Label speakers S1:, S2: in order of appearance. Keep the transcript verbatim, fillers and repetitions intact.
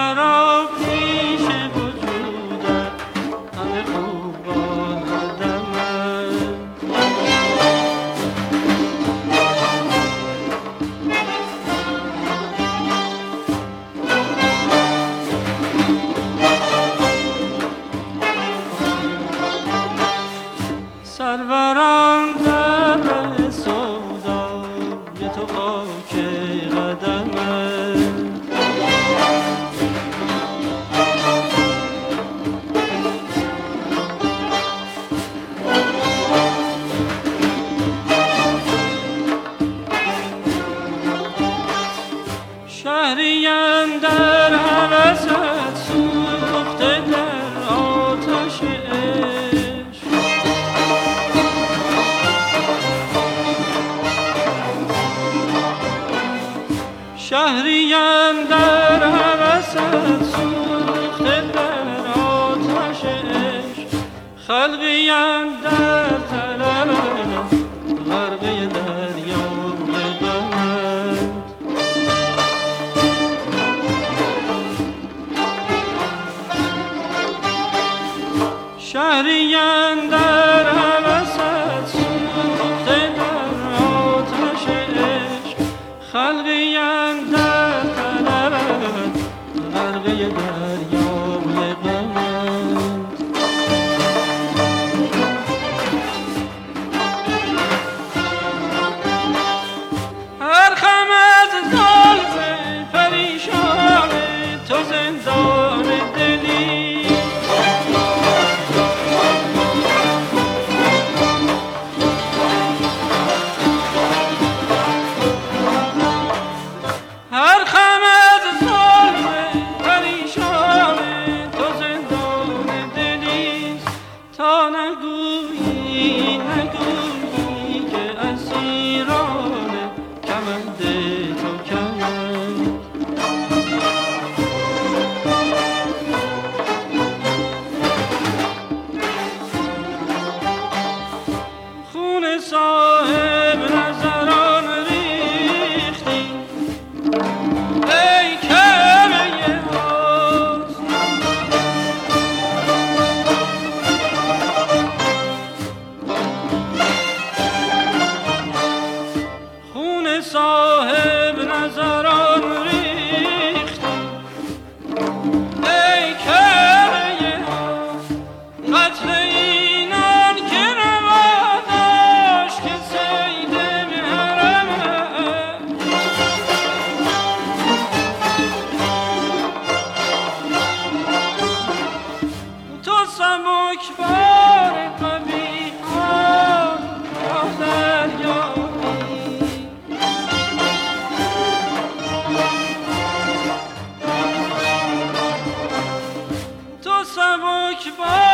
S1: مرا پیش وجودت همه خوبان آدمه. سروران در سودای تو خاک قدمه. شهری اندر هوست سوخته در آتش عشق. شهری اندر هوست سوخته در آتش عشق. خلقی اندر طلب غرقه دریای غمت. شهری اندر هوست سوخته در آتش عشق. خلقی اندر طلب غرقه دریای غمت. هر خم از زلف پریشان تو زندان دلی. هر خم از زلف پریشان تو زندان دلیست. تا نگویی نگویی که اسیران کمند تو کمند. خون صاحب نظران ریختی ای کعبه حسن. خون صاحب نظران ریختی ای کعبه حسن. قتل اینان که روا داشت که صید محرمه. تو سبکبار قبیحان راه دریایی. تو سبکبار